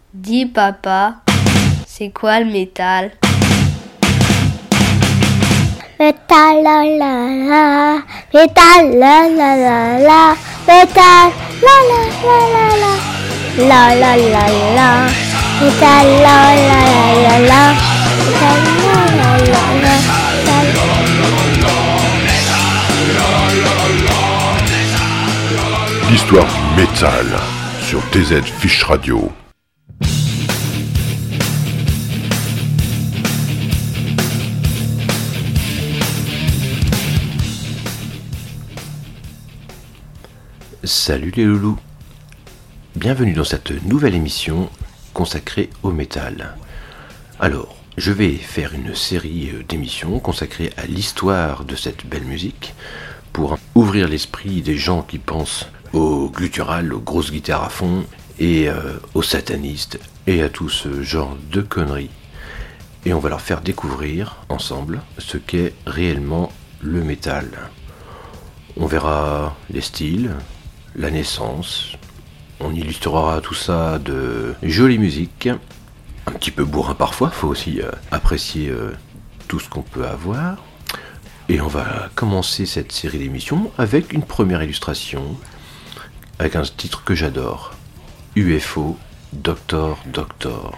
Dis papa, c'est quoi le métal? Métal la la la, métal la la la la, métal la la la la la, la la la la, métal la la la la, métal la la la la. L'histoire du métal sur TZ Fish Radio. Salut les loulous, bienvenue dans cette nouvelle émission consacrée au métal. Alors, je vais faire une série d'émissions consacrées à l'histoire de cette belle musique pour ouvrir l'esprit des gens qui pensent au guttural, aux grosses guitares à fond et aux satanistes et à tout ce genre de conneries. Et on va leur faire découvrir ensemble ce qu'est réellement le métal. On verra les styles, la naissance, on illustrera tout ça de jolie musique, un petit peu bourrin parfois, faut aussi apprécier tout ce qu'on peut avoir. Et on va commencer cette série d'émissions avec une première illustration, avec un titre que j'adore, UFO, Doctor Doctor.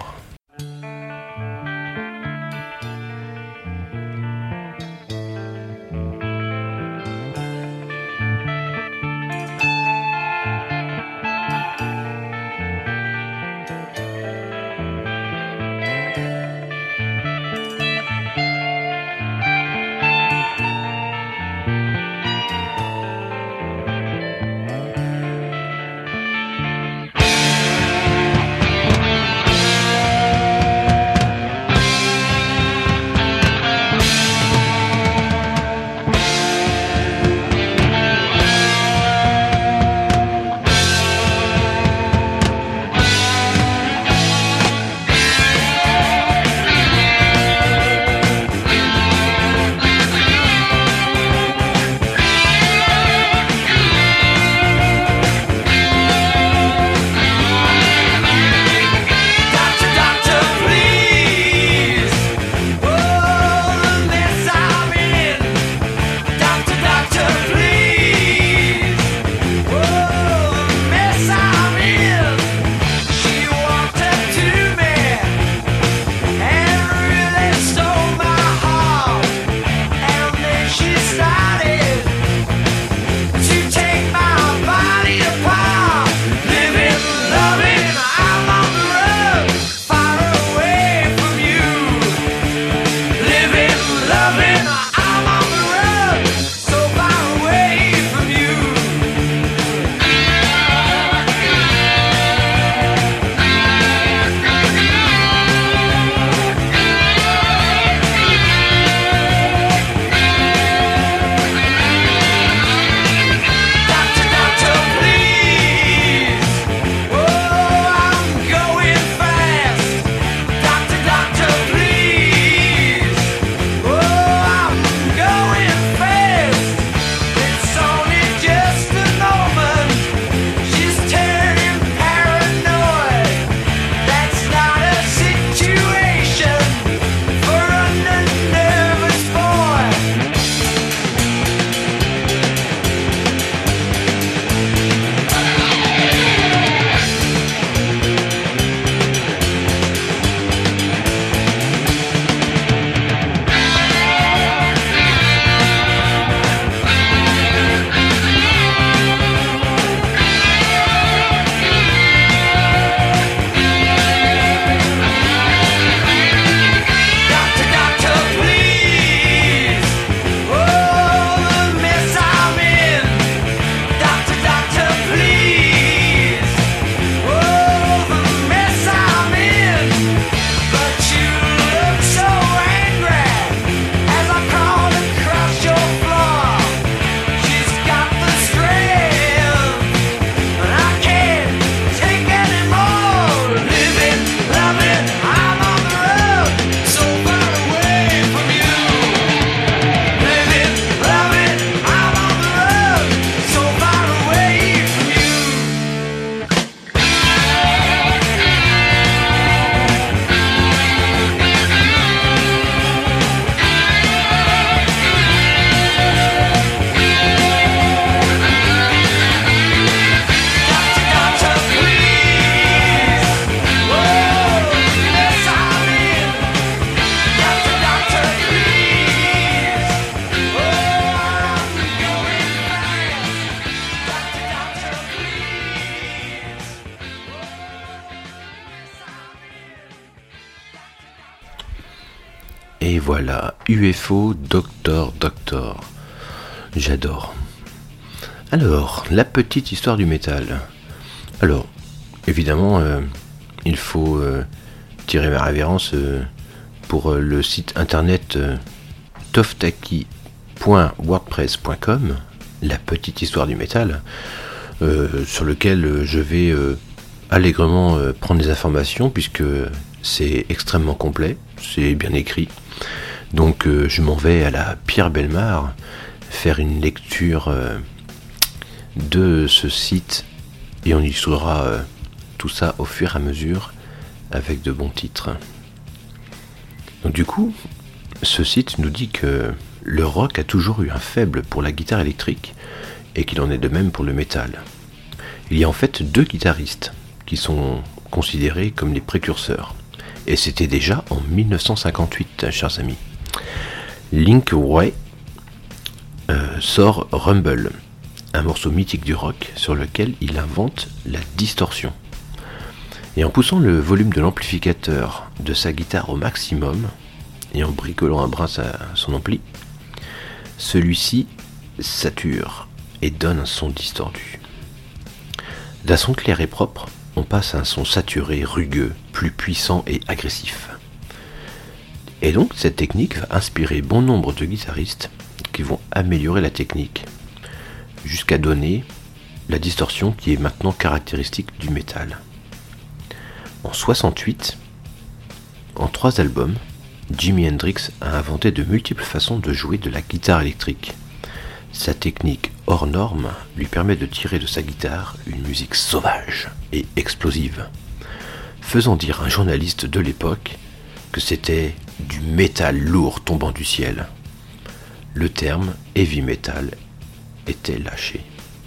Et voilà, UFO Doctor. J'adore. Alors, la petite histoire du métal. Alors, évidemment, il faut tirer ma révérence pour le site internet toftaki.wordpress.com, la petite histoire du métal, sur lequel je vais allègrement prendre des informations, puisque c'est extrêmement complet, c'est bien écrit. Donc je m'en vais à la Pierre Bellemare faire une lecture de ce site, et on illustrera tout ça au fur et à mesure avec de bons titres. Donc du coup, ce site nous dit que le rock a toujours eu un faible pour la guitare électrique et qu'il en est de même pour le métal. Il y a en fait 2 guitaristes qui sont considérés comme les précurseurs, et c'était déjà en 1958, chers amis. Link Wray sort Rumble, un morceau mythique du rock sur lequel il invente la distorsion. Et en poussant le volume de l'amplificateur de sa guitare au maximum, et en bricolant un brin son ampli, celui-ci sature et donne un son distordu. D'un son clair et propre, on passe à un son saturé, rugueux, plus puissant et agressif. Et donc cette technique va inspirer bon nombre de guitaristes qui vont améliorer la technique, jusqu'à donner la distorsion qui est maintenant caractéristique du métal. En 68, en 3 albums, Jimi Hendrix a inventé de multiples façons de jouer de la guitare électrique. Sa technique hors norme lui permet de tirer de sa guitare une musique sauvage et explosive, faisant dire à un journaliste de l'époque que c'était du métal lourd tombant du ciel. Le terme heavy metal était lâché.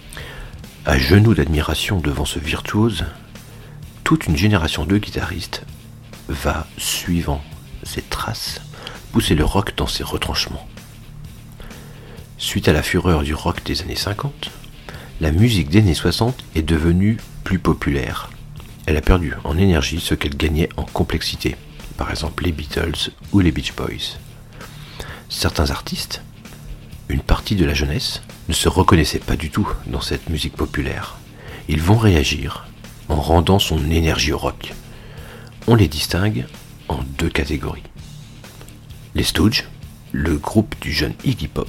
À genoux d'admiration devant ce virtuose, toute une génération de guitaristes va, suivant ses traces, pousser le rock dans ses retranchements. Suite à la fureur du rock des années 50, la musique des années 60 est devenue plus populaire. Elle a perdu en énergie ce qu'elle gagnait en complexité, par exemple les Beatles ou les Beach Boys. Certains artistes, une partie de la jeunesse, ne se reconnaissaient pas du tout dans cette musique populaire. Ils vont réagir en rendant son énergie au rock. On les distingue en 2 catégories. Les Stooges, le groupe du jeune Iggy Pop,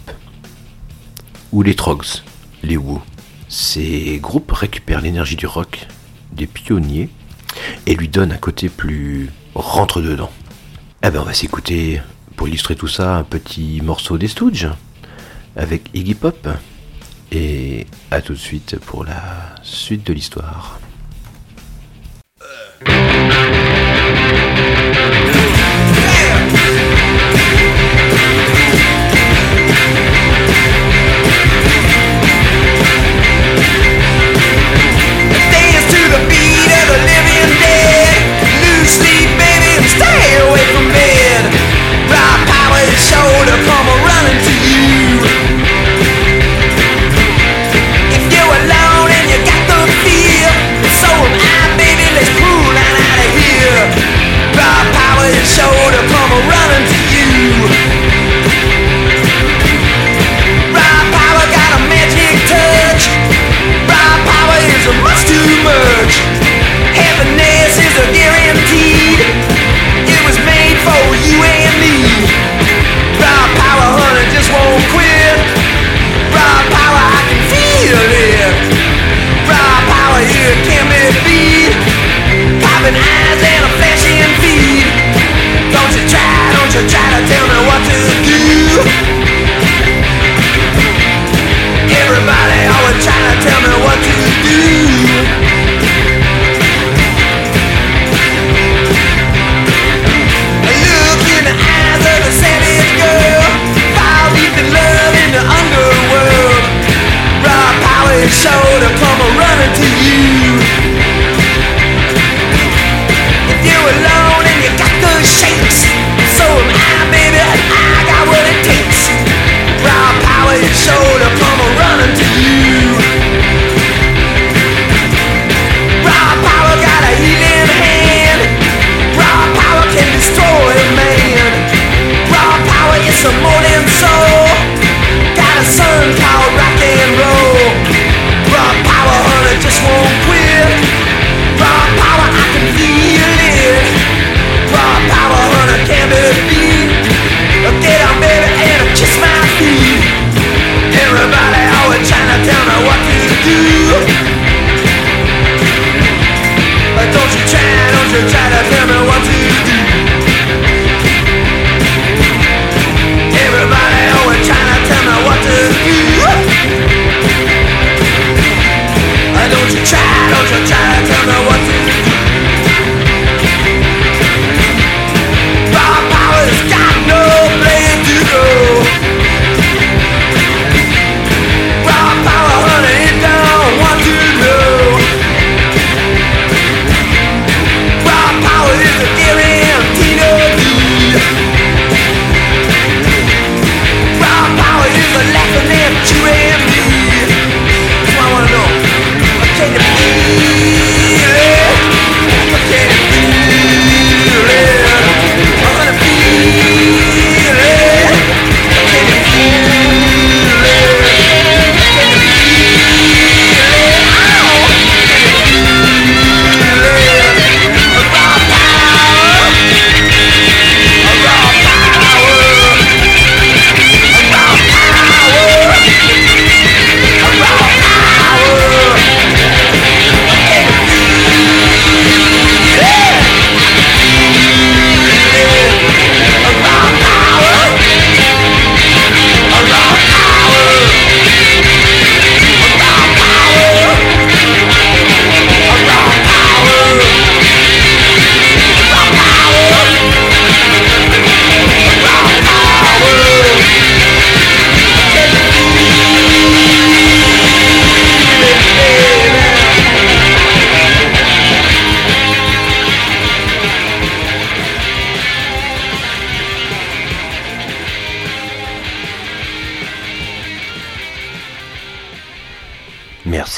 ou les Troggs, les Who. Ces groupes récupèrent l'énergie du rock des pionniers et lui donnent un côté plus rentre-dedans. Eh ben on va s'écouter, pour illustrer tout ça, un petit morceau des Stooges avec Iggy Pop, et à tout de suite pour la suite de l'histoire. If you're alone and you got the fear,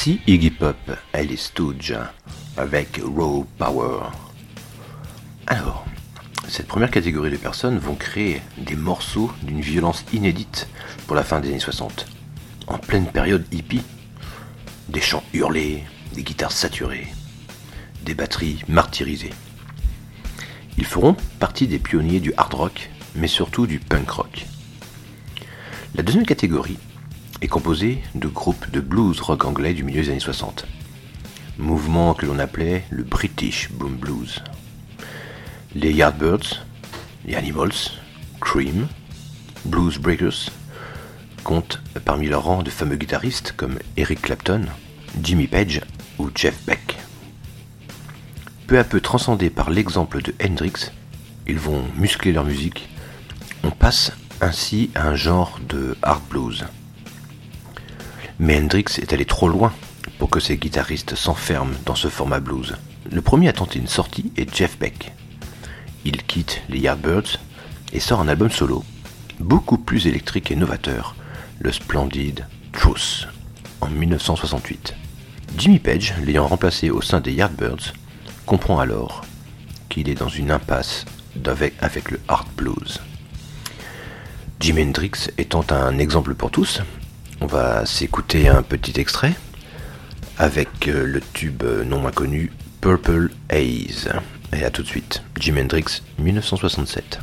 Voici Iggy Pop et les Stooges avec Raw Power. Alors, cette première catégorie de personnes vont créer des morceaux d'une violence inédite pour la fin des années 60, en pleine période hippie. Des chants hurlés, des guitares saturées, des batteries martyrisées. Ils feront partie des pionniers du hard rock, mais surtout du punk rock. La deuxième catégorie est composée de groupes de blues rock anglais du milieu des années 60, mouvement que l'on appelait le British Boom Blues. Les Yardbirds, les Animals, Cream, Blues Breakers comptent parmi leurs rangs de fameux guitaristes comme Eric Clapton, Jimmy Page ou Jeff Beck. Peu à peu transcendés par l'exemple de Hendrix, ils vont muscler leur musique. On passe ainsi à un genre de hard blues. Mais Hendrix est allé trop loin pour que ses guitaristes s'enferment dans ce format blues. Le premier à tenter une sortie est Jeff Beck. Il quitte les Yardbirds et sort un album solo, beaucoup plus électrique et novateur, le splendide Truth, en 1968. Jimmy Page, l'ayant remplacé au sein des Yardbirds, comprend alors qu'il est dans une impasse avec le hard blues. Jimi Hendrix étant un exemple pour tous, on va s'écouter un petit extrait avec le tube non moins connu Purple Haze. Et à tout de suite, Jimi Hendrix, 1967.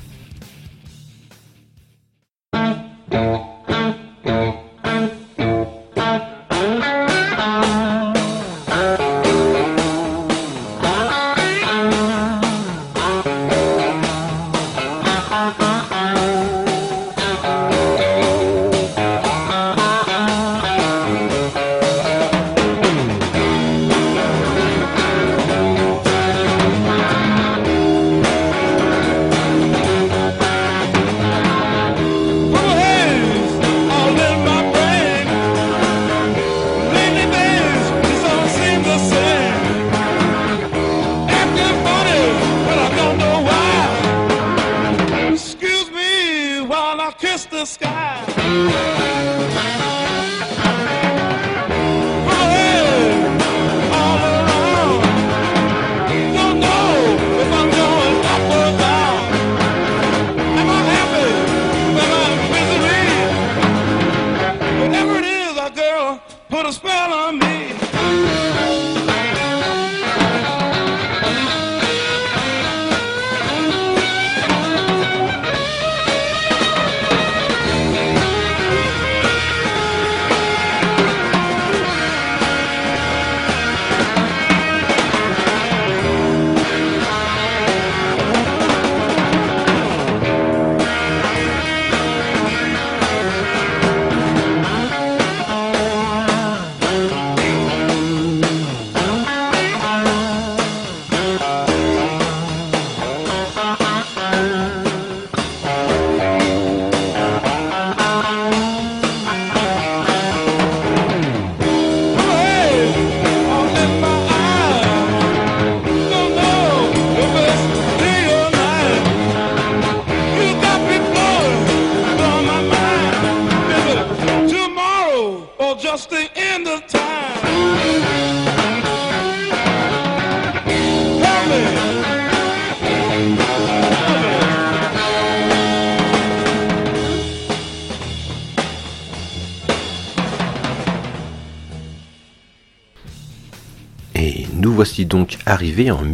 Et nous voici donc arrivés en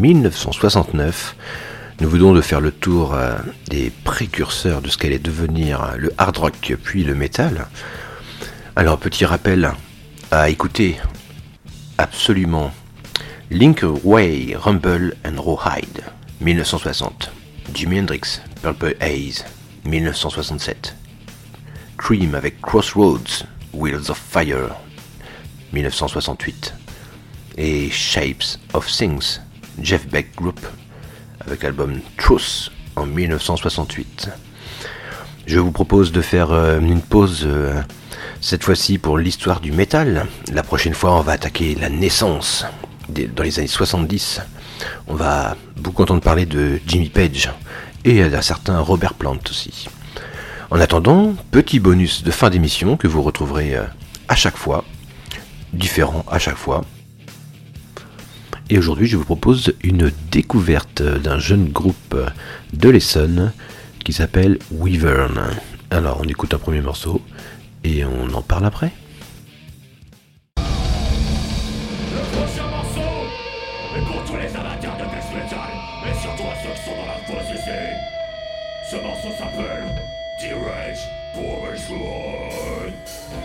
1969. Nous venons de faire le tour des précurseurs de ce qu'allait devenir le hard rock puis le metal. Alors petit rappel à écouter absolument: Link Way, Rumble and Rawhide, 1960. Jimi Hendrix, Purple Haze, 1967. Cream avec Crossroads, Wheels of Fire, 1968. Et Shapes of Things, Jeff Beck Group, avec l'album Truth en 1968. Je vous propose de faire une pause cette fois-ci pour l'histoire du métal. La prochaine fois, on va attaquer la naissance dans les années 70. On va beaucoup entendre parler de Jimmy Page et d'un certain Robert Plant aussi. En attendant, petit bonus de fin d'émission que vous retrouverez à chaque fois. différents à chaque fois. Et aujourd'hui, je vous propose une découverte d'un jeune groupe de l'Essonne qui s'appelle Wyvern. Alors, on écoute un premier morceau et on en parle après. Le prochain morceau est pour tous les amateurs de death metal, et surtout à ceux qui sont dans la fosse ici. Ce morceau s'appelle Dirage Poison.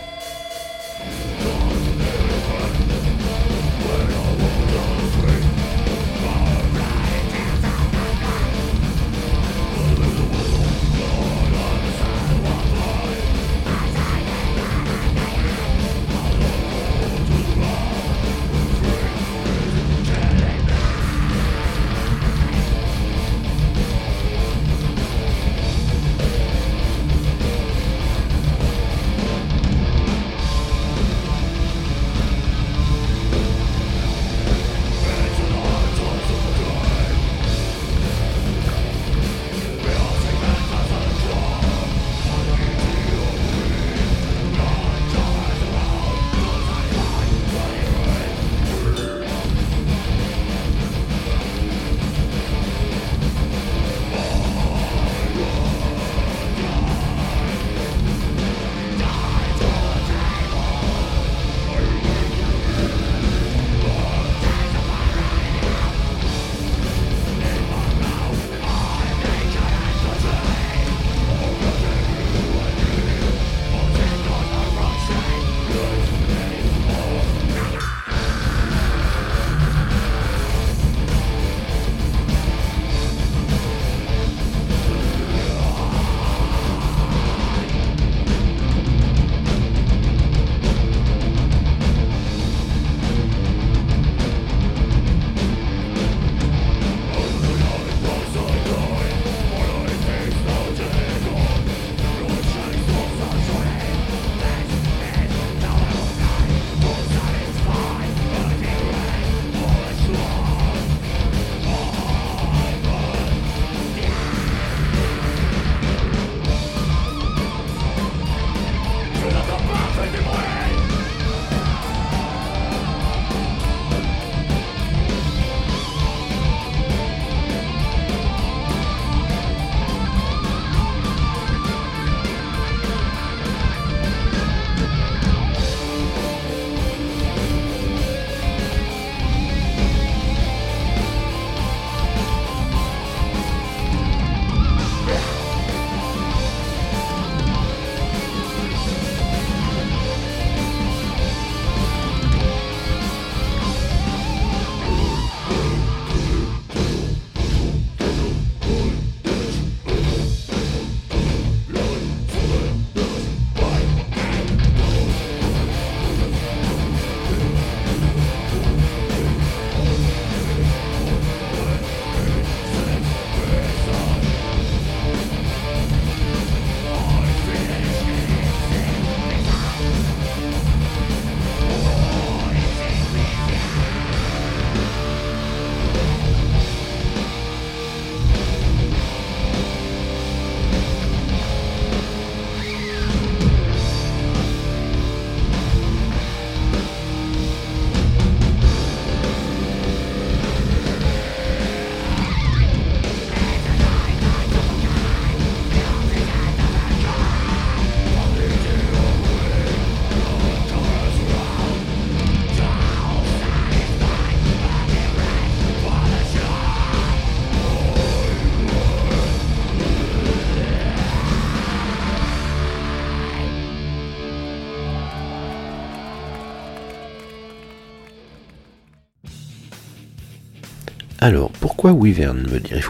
Alors, pourquoi Wyvern, me direz-vous ?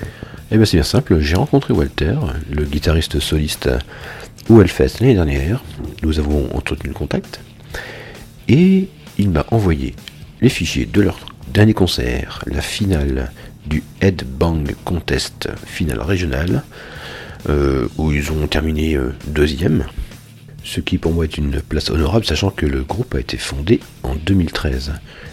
Eh bien c'est bien simple, j'ai rencontré Walter, le guitariste soliste au Hellfest l'année dernière, nous avons entretenu le contact, et il m'a envoyé les fichiers de leur dernier concert, la finale du Headbang Contest, finale régionale, où ils ont terminé deuxième, ce qui pour moi est une place honorable, sachant que le groupe a été fondé en 2013.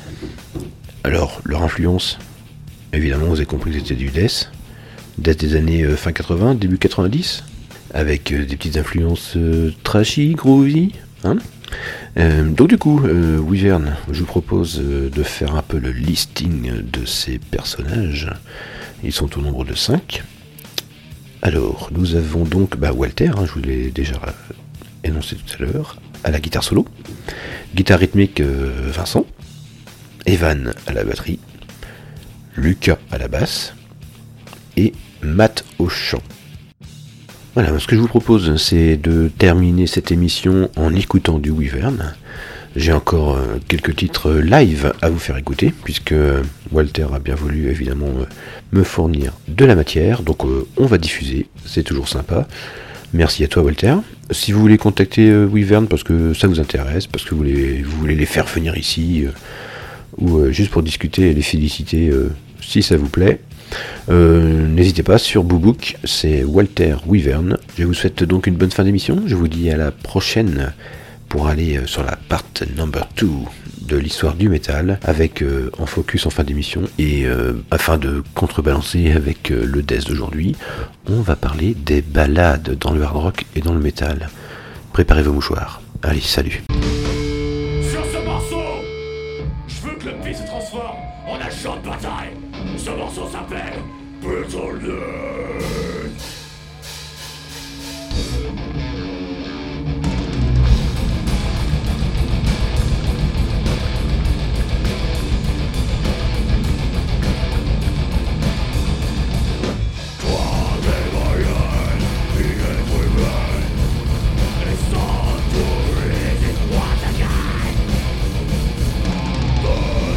Alors, leur influence, évidemment, vous avez compris que c'était du death des années fin 80, début 90, avec des petites influences trashy, groovy, hein. Donc du coup, Wyvern, je vous propose de faire un peu le listing de ces personnages. Ils sont au nombre de 5. Alors, nous avons donc Walter, je vous l'ai déjà énoncé tout à l'heure, à la guitare solo. Guitare rythmique, Vincent. Evan à la batterie. Lucas à la basse. Et Matt au chant. Voilà, ce que je vous propose, c'est de terminer cette émission en écoutant du Wyvern. J'ai encore quelques titres live à vous faire écouter, puisque Walter a bien voulu évidemment me fournir de la matière, donc on va diffuser, c'est toujours sympa. Merci à toi Walter. Si vous voulez contacter Wyvern parce que ça vous intéresse, parce que vous voulez les faire venir ici, ou juste pour discuter et les féliciter si ça vous plaît, n'hésitez pas, sur Boobook, c'est Walter Wyvern. Je vous souhaite donc une bonne fin d'émission. Je vous dis à la prochaine pour aller sur la part number 2 de l'histoire du métal, avec en focus en fin d'émission. Et afin de contrebalancer avec le death d'aujourd'hui, on va parler des ballades dans le hard rock et dans le métal. Préparez vos mouchoirs. Allez, salut. Sur ce morceau, je veux que le beat se transforme en un champ de bataille. Ce morceau s'appelle Brutal Death.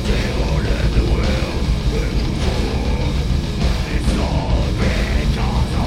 It's all because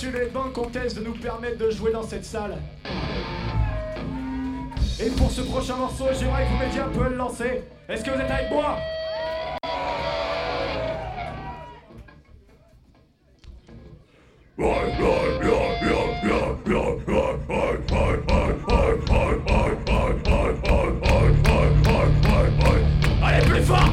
remercie les banques comtesses de nous permettre de jouer dans cette salle. Et pour ce prochain morceau, j'aimerais que vous mettiez un peu le lancer. Est-ce que vous êtes avec moi? Allez, plus fort!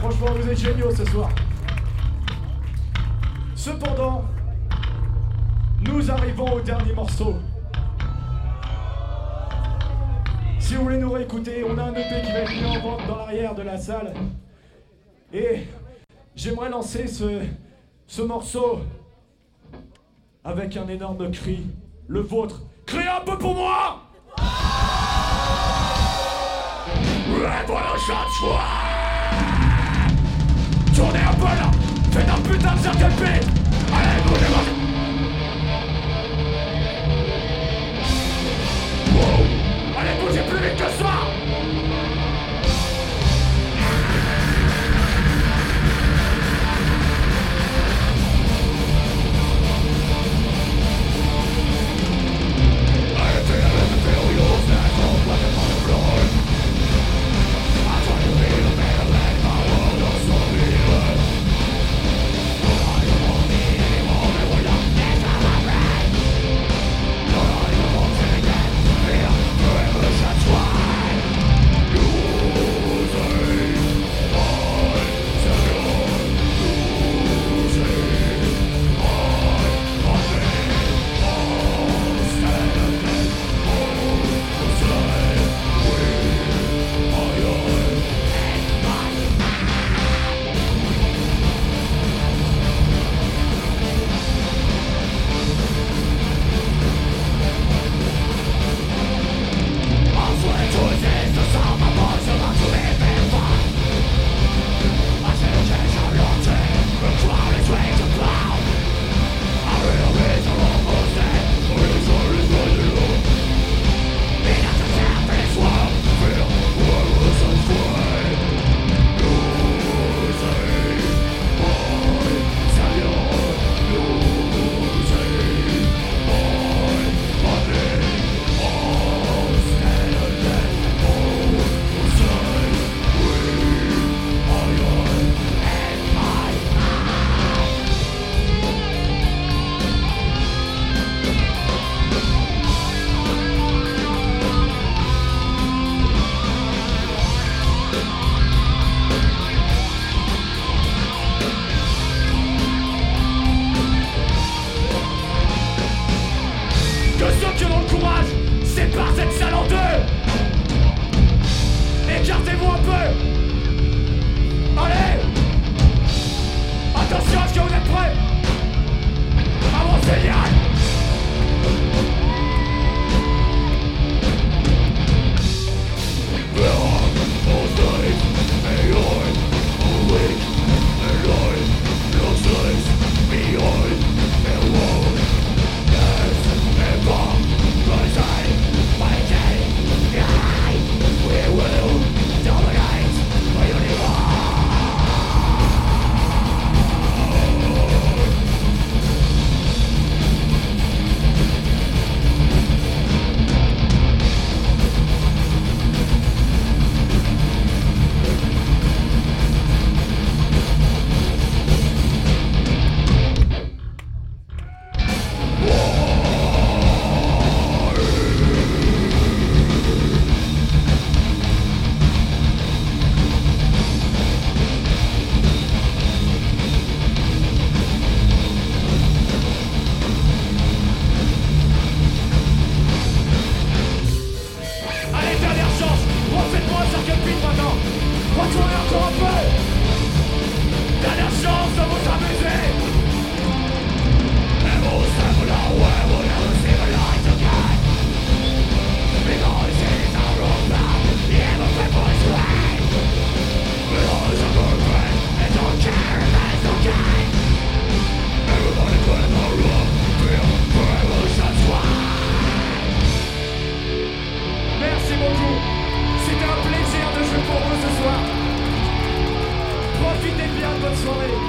Franchement, vous êtes géniaux ce soir. Cependant, nous arrivons au dernier morceau. Si vous voulez nous réécouter, on a un EP qui va être mis en vente dans l'arrière de la salle. Et j'aimerais lancer ce morceau avec un énorme cri, le vôtre. Criez un peu pour moi! Voilà le chat de choix. Tournez un peu là. Faites un putain de cercle de paix. Allez, bougez-moi. Wow. Allez, bougez plus vite que ça. Profitez bien de votre soirée.